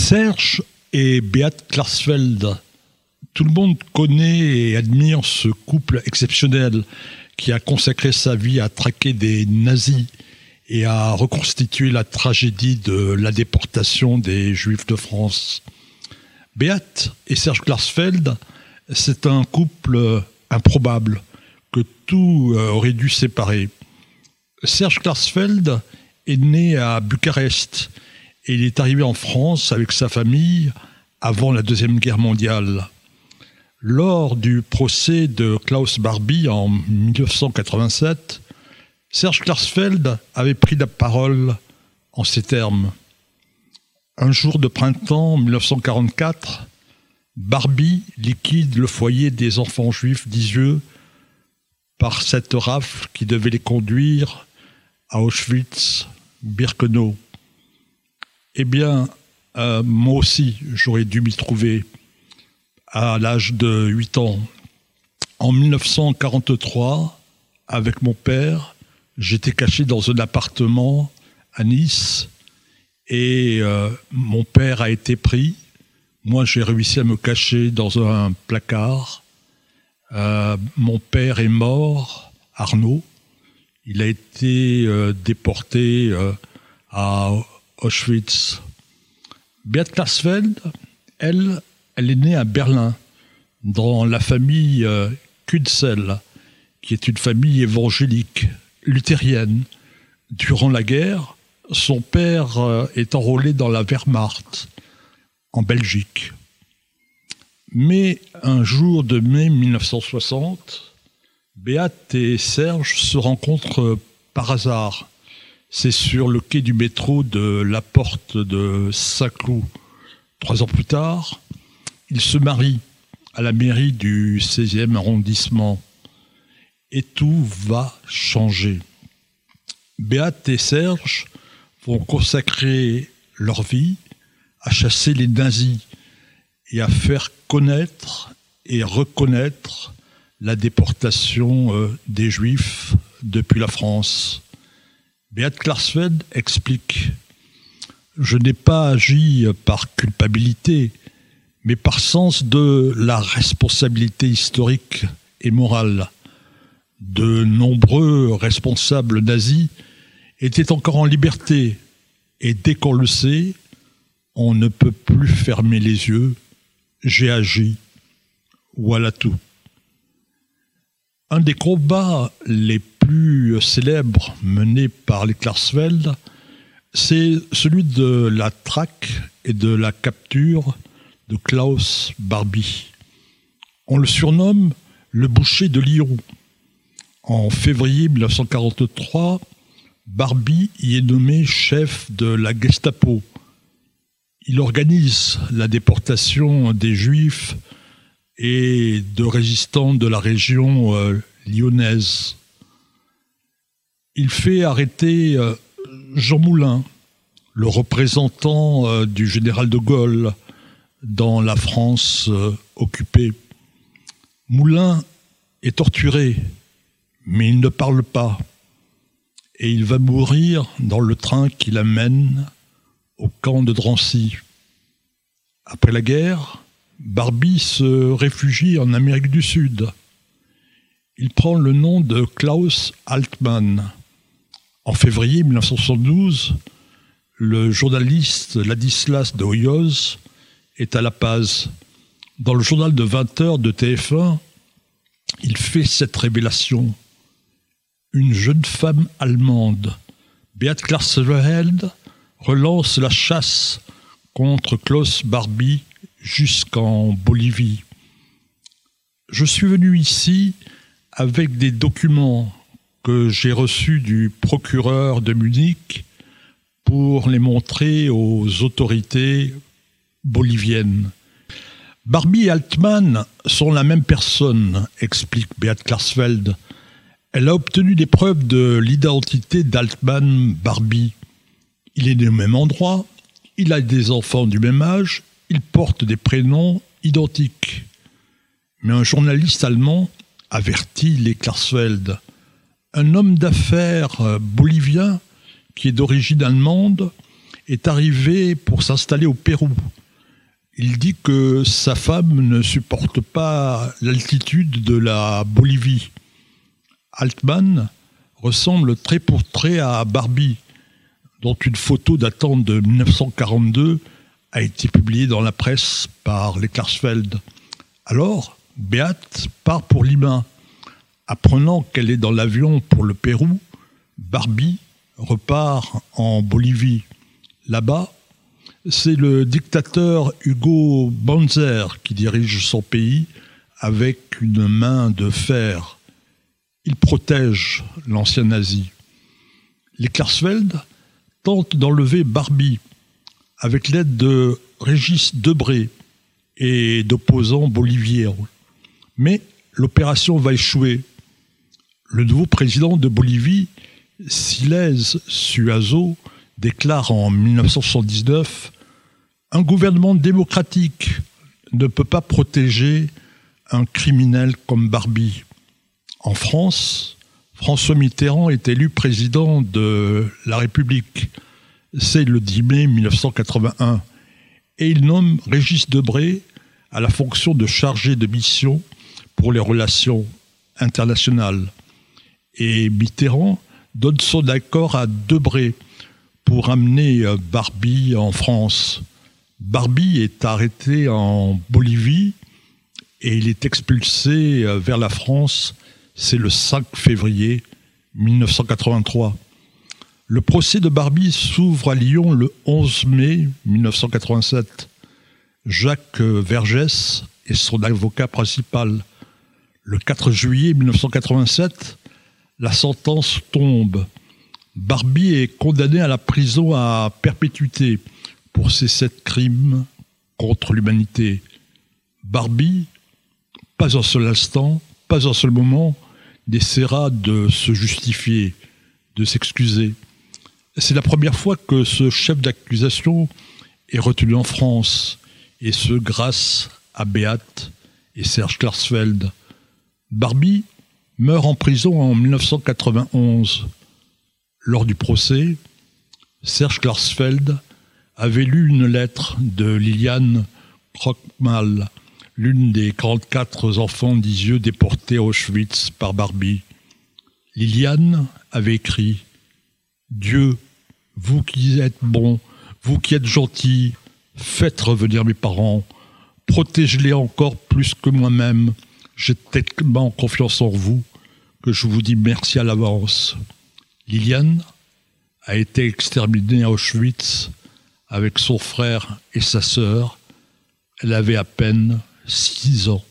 Serge et Beat Klarsfeld. Tout le monde connaît et admire ce couple exceptionnel qui a consacré sa vie à traquer des nazis et à reconstituer la tragédie de la déportation des Juifs de France. Beat et Serge Klarsfeld, c'est un couple improbable que tout aurait dû séparer. Serge Klarsfeld est né à Bucarest et il est arrivé en France avec sa famille avant la Deuxième Guerre mondiale. Lors du procès de Klaus Barbie en 1987, Serge Klarsfeld avait pris la parole en ces termes. Un jour de printemps 1944, Barbie liquide le foyer des enfants juifs d'Isieux par cette rafle qui devait les conduire à Auschwitz-Birkenau. Eh bien, moi aussi, j'aurais dû m'y trouver à l'âge de 8 ans. En 1943, avec mon père, j'étais caché dans un appartement à Nice et mon père a été pris. Moi, j'ai réussi à me cacher dans un placard. Mon père est mort, Arnaud. Il a été déporté à Auschwitz. Beat Klarsfeld, elle est née à Berlin, dans la famille Kuntzel, qui est une famille évangélique, luthérienne. Durant la guerre, son père est enrôlé dans la Wehrmacht, en Belgique. Mais un jour de mai 1960, Beat et Serge se rencontrent par hasard. C'est sur le quai du métro de la Porte de Saint-Cloud. 3 ans plus tard, ils se marient à la mairie du 16e arrondissement. Et tout va changer. Beat et Serge vont consacrer leur vie à chasser les nazis et à faire connaître et reconnaître la déportation des Juifs depuis la France. Beat Klarsfeld explique « Je n'ai pas agi par culpabilité, mais par sens de la responsabilité historique et morale. De nombreux responsables nazis étaient encore en liberté, et dès qu'on le sait, on ne peut plus fermer les yeux. J'ai agi. Voilà tout. » Un des combats les plus célèbres menés par les Klarsfeld, c'est celui de la traque et de la capture de Klaus Barbie. On le surnomme le boucher de Lyon. En février 1943, Barbie y est nommé chef de la Gestapo. Il organise la déportation des Juifs et de résistants de la région lyonnaise. Il fait arrêter Jean Moulin, le représentant du général de Gaulle dans la France occupée. Moulin est torturé, mais il ne parle pas. Et il va mourir dans le train qui l'amène au camp de Drancy. Après la guerre, Barbie se réfugie en Amérique du Sud. Il prend le nom de Klaus Altmann. En février 1972, le journaliste Ladislas de Hoyoz est à La Paz. Dans le journal de 20h de TF1, il fait cette révélation. Une jeune femme allemande, Beat Klarsfeld, relance la chasse contre Klaus Barbie jusqu'en Bolivie. Je suis venu ici avec des documents que j'ai reçus du procureur de Munich pour les montrer aux autorités boliviennes. Barbie et Altmann sont la même personne, explique Beat Klarsfeld. Elle a obtenu des preuves de l'identité d'Altmann Barbie. Il est né au même endroit, il a des enfants du même âge, il porte des prénoms identiques. Mais un journaliste allemand avertit les Klarsfeld. Un homme d'affaires bolivien, qui est d'origine allemande, est arrivé pour s'installer au Pérou. Il dit que sa femme ne supporte pas l'altitude de la Bolivie. Altman ressemble trait pour trait à Barbie, dont une photo datant de 1942 a été publiée dans la presse par les Klarsfeld. Alors, Beate part pour Lima. Apprenant qu'elle est dans l'avion pour le Pérou, Barbie repart en Bolivie. Là-bas, c'est le dictateur Hugo Banzer qui dirige son pays avec une main de fer. Il protège l'ancien nazi. Les Klarsfeld tentent d'enlever Barbie avec l'aide de Régis Debray et d'opposants boliviens. Mais l'opération va échouer. Le nouveau président de Bolivie, Siles Suazo, déclare en 1979 « Un gouvernement démocratique ne peut pas protéger un criminel comme Barbie ». En France, François Mitterrand est élu président de la République. C'est le 10 mai 1981. Et il nomme Régis Debray à la fonction de chargé de mission pour les relations internationales. Et Mitterrand donne son accord à Debray pour amener Barbie en France. Barbie est arrêté en Bolivie et il est expulsé vers la France. C'est le 5 février 1983. Le procès de Barbie s'ouvre à Lyon le 11 mai 1987. Jacques Vergès est son avocat principal. Le 4 juillet 1987, la sentence tombe. Barbie est condamné à la prison à perpétuité pour ses 7 crimes contre l'humanité. Barbie, pas un seul instant, pas un seul moment, n'essaiera de se justifier, de s'excuser. C'est la première fois que ce chef d'accusation est retenu en France, et ce grâce à Beate et Serge Klarsfeld. Barbie meurt en prison en 1991. Lors du procès, Serge Klarsfeld avait lu une lettre de Liliane Krochmal, l'une des 44 enfants d'Isieux déportés à Auschwitz par Barbie. Liliane avait écrit « Dieu, vous qui êtes bon, vous qui êtes gentil, faites revenir mes parents, protégez-les encore plus que moi-même. J'ai tellement confiance en vous que je vous dis merci à l'avance. » Liliane a été exterminée à Auschwitz avec son frère et sa sœur. Elle avait à peine 6 ans.